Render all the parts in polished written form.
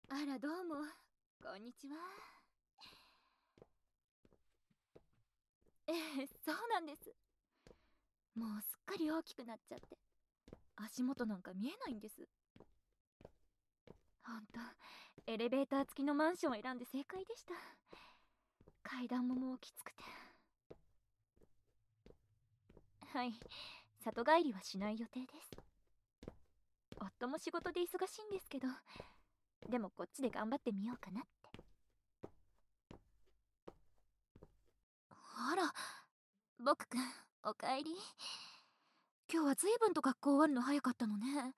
あら、どうも。こんにちは。そうなんです。もうすっかり大きくなっちゃって、足元なんか見えないんです。ほんと、エレベーター付きのマンションを選んで正解でした。階段ももうきつくて。はい、里帰りはしない予定です。夫も仕事で忙しいんですけど、でもこっちで頑張ってみようかなって。あら、僕くん、おかえり。今日は随分と学校終わるの早かったのね。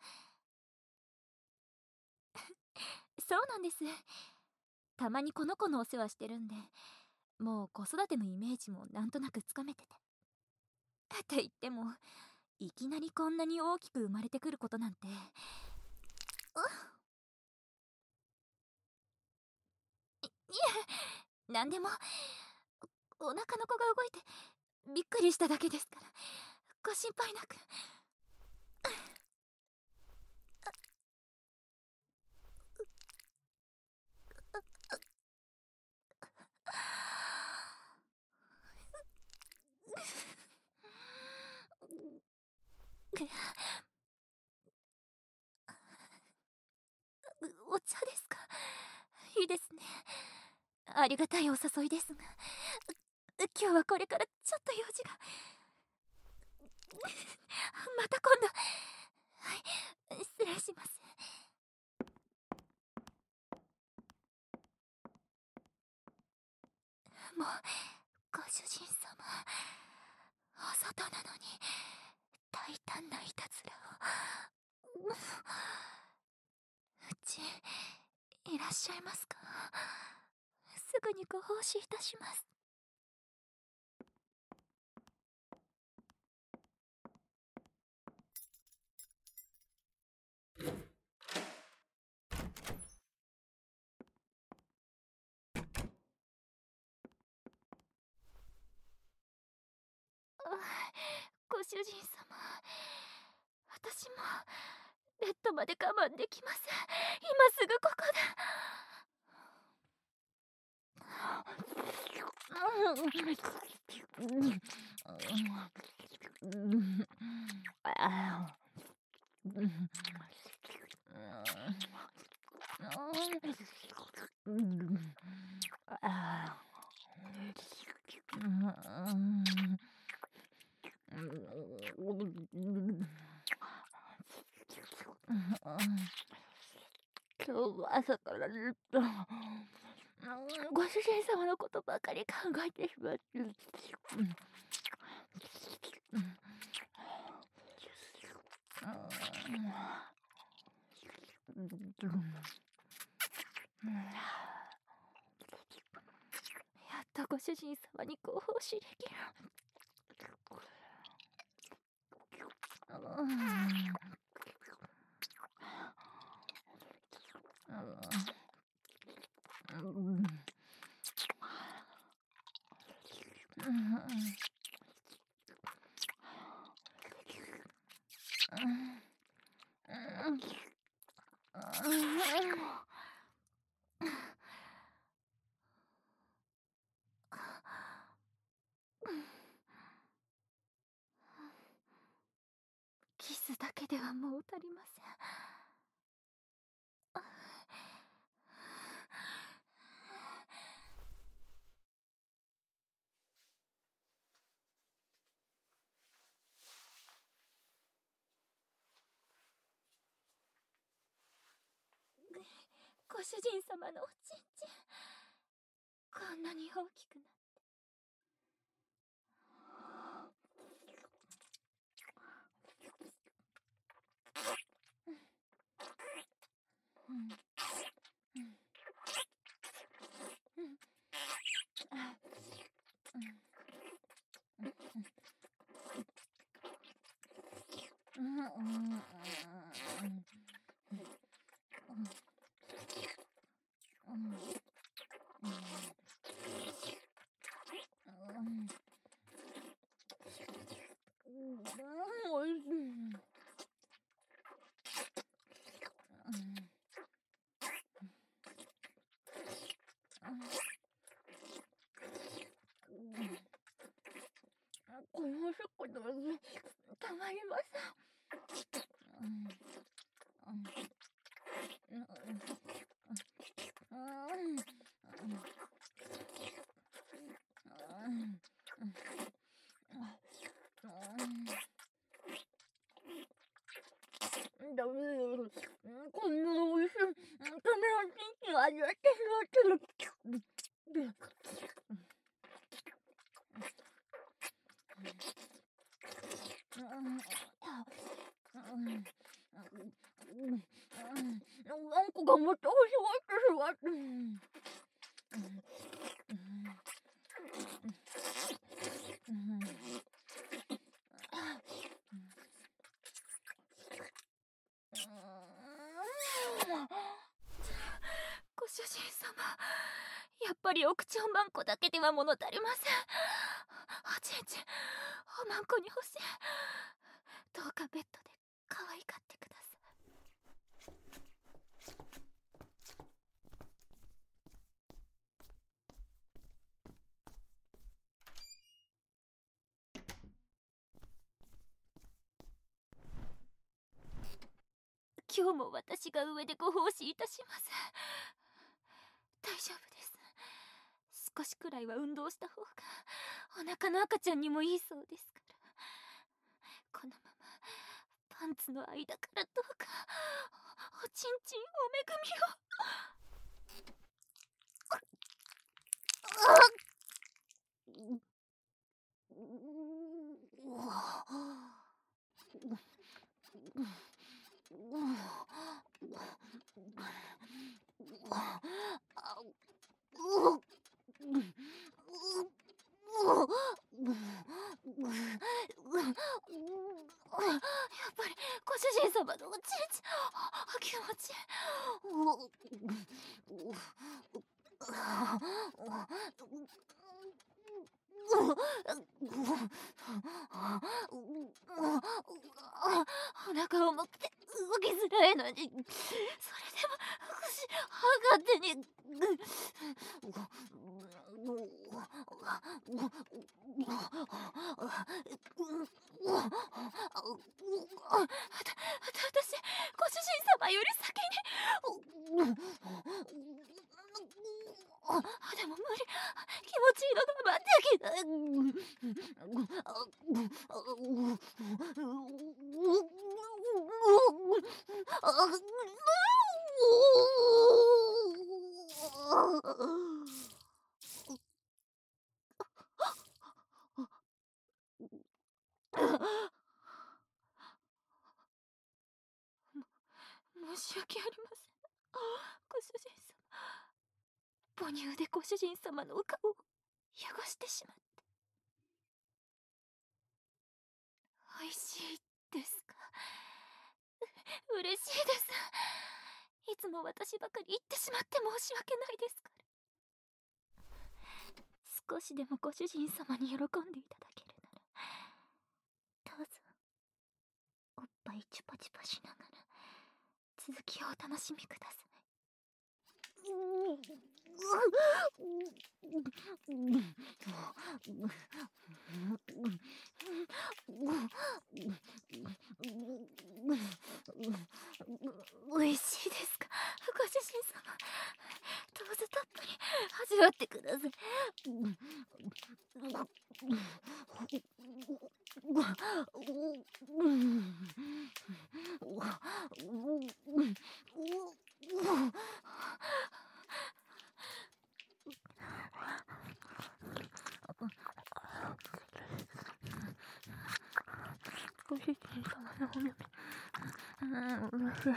そうなんです。たまにこの子のお世話してるんで、もう子育てのイメージもなんとなくつかめてて。って言っても、いきなりこんなに大きく生まれてくることなんて。いえ、なんでも、お腹の子が動いてびっくりしただけですから、ご心配なく。お茶ですか？いいですね。ありがたいお誘いですが、今日はこれからちょっと用事が。また今度。はい、失礼します。もう、ご主人様、お外なのに大胆ないたずらを。うちいらっしゃいますか？すぐにご奉仕いたします。ご主人様、私もベッドまで我慢できません。今すぐここで。今日は朝からずっとご主人様のことばかり考えてしまって。やっとご主人様にご奉仕できる。キスだけではもう足りません。ご主人様のおちんちん、こんなに大きくなって。おいしい。 ダメよ。こんな美味しいダメのチンチン味わってしまったの。ワンコがまた欲しがってしまった。ご主人様、やっぱりお口おまんこだけでは物足りません。おちんちん、おまんこに欲しい。どうかベッドで可愛がってください。今日も私が上でご奉仕いたします。大丈夫です。少しくらいは運動した方がお腹の赤ちゃんにもいいそうですから。このままパンツの間からどうかおちんちんお恵みを。やっぱりご主人様のおちんちん気持ちいお腹重くて動きづらいのに、それでも勝手に私、ご主人様より先に。でも無理、気持ちいいのが待ってきない。申し訳ありません、ご主人様。母乳でご主人様のお顔を汚してしまって。美味しいですか？嬉しいです。いつも私ばかり言ってしまって申し訳ないですから。少しでもご主人様に喜んでいただけるなら、どうぞおっぱいチュパチュパしながら続きをお楽しみください。おいしいですか、ご主人様。どうぞたっぷり味わってください。ご主人様のお目おいしい。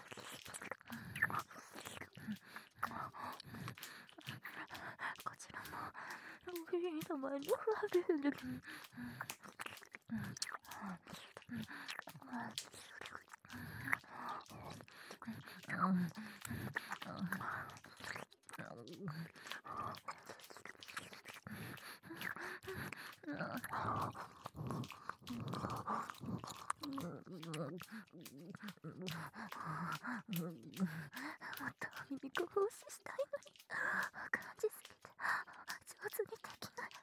こちらもご主人様にあげる。もっと耳ご奉仕したいのに、感じすぎて上手にできない。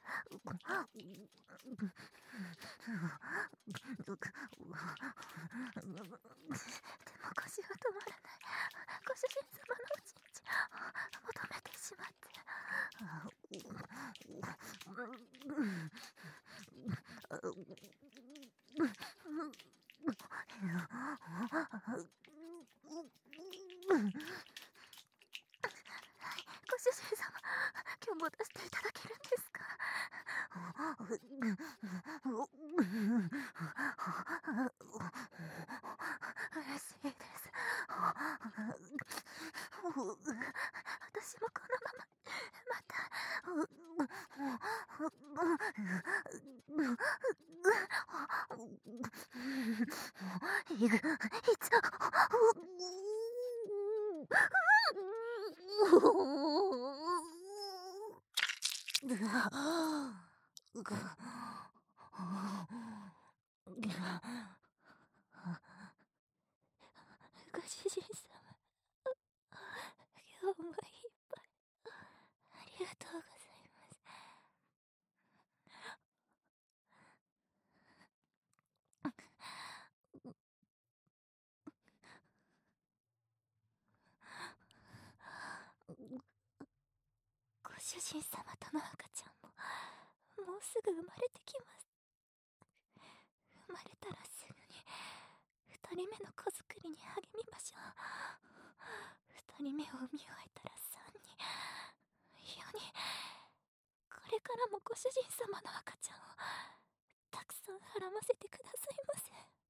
でも腰が止まらない。ご主人様のおちんちん求めてしまって。 ご主人様、今日も出していただけるんですか？嬉しいです。私もこのまま、また、いつ、ご主人様、今日もいっぱいありがとうございます。ご主人様との赤ちゃんももうすぐ生まれてきます。生まれたらすぐに二人目の子作りに励みましょう。二人目を産み終えたら三人、四人、これからもご主人様の赤ちゃんをたくさんはらませてくださいませ。